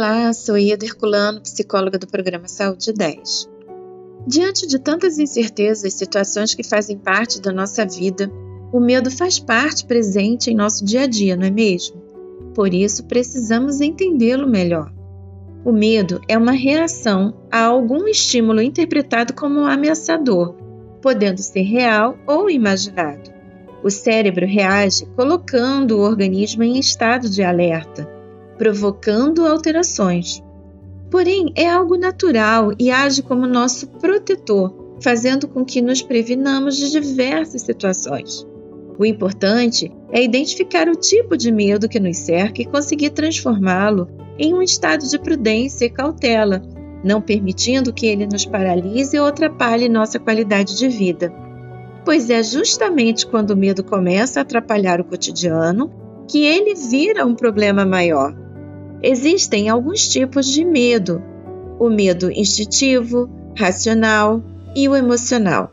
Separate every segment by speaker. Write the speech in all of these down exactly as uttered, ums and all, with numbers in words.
Speaker 1: Olá, sou Ieda Herculano, psicóloga do programa Saúde dez. Diante de tantas incertezas e situações que fazem parte da nossa vida, o medo faz parte presente em nosso dia a dia, não é mesmo? Por isso, precisamos entendê-lo melhor. O medo é uma reação a algum estímulo interpretado como ameaçador, podendo ser real ou imaginado. O cérebro reage colocando o organismo em estado de alerta, provocando alterações. Porém, é algo natural e age como nosso protetor, fazendo com que nos previnamos de diversas situações. O importante é identificar o tipo de medo que nos cerca e conseguir transformá-lo em um estado de prudência e cautela, não permitindo que ele nos paralise ou atrapalhe nossa qualidade de vida. Pois é justamente quando o medo começa a atrapalhar o cotidiano que ele vira um problema maior. Existem alguns tipos de medo: o medo instintivo, racional e o emocional.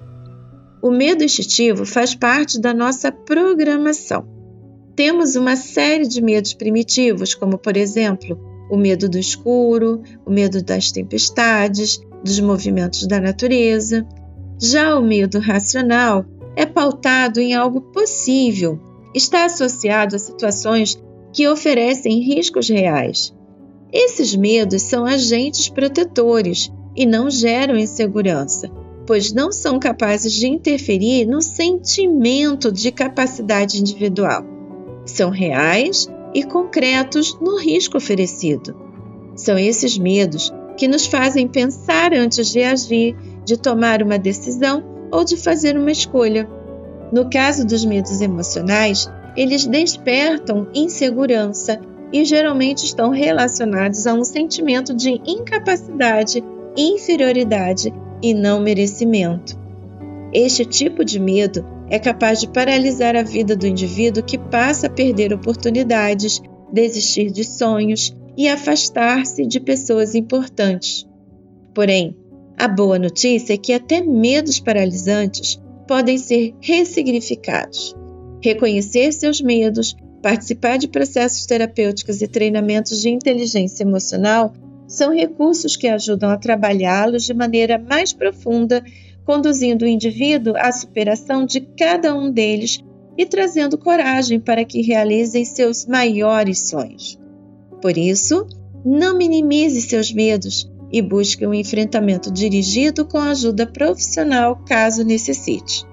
Speaker 1: O medo instintivo faz parte da nossa programação. Temos uma série de medos primitivos, como, por exemplo, o medo do escuro, o medo das tempestades, dos movimentos da natureza. Já o medo racional é pautado em algo possível, está associado a situações que oferecem riscos reais. Esses medos são agentes protetores e não geram insegurança, pois não são capazes de interferir no sentimento de capacidade individual. São reais e concretos no risco oferecido. São esses medos que nos fazem pensar antes de agir, de tomar uma decisão ou de fazer uma escolha. No caso dos medos emocionais, eles despertam insegurança e geralmente estão relacionados a um sentimento de incapacidade, inferioridade e não merecimento. Este tipo de medo é capaz de paralisar a vida do indivíduo, que passa a perder oportunidades, desistir de sonhos e afastar-se de pessoas importantes. Porém, a boa notícia é que até medos paralisantes podem ser ressignificados. Reconhecer seus medos, participar de processos terapêuticos e treinamentos de inteligência emocional são recursos que ajudam a trabalhá-los de maneira mais profunda, conduzindo o indivíduo à superação de cada um deles e trazendo coragem para que realizem seus maiores sonhos. Por isso, não minimize seus medos e busque um enfrentamento dirigido com ajuda profissional caso necessite.